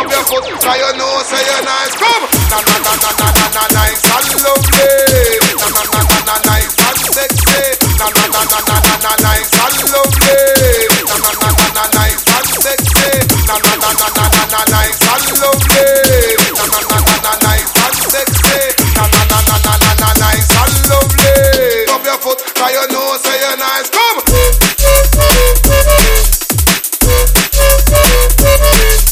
Rub your foot, try your nose, say you're nice. Come! Na na na na na na na, nice and lovely. Na na na na na, nice and sexy. Na na na na na na na, nice and lovely. Na na na na na, nice and sexy. Na na na na na na na, nice and lovely. Na na na na na, nice and sexy. Na na na na na na na, nice and lovely. Rub your foot, try your nose, say you're nice. Come!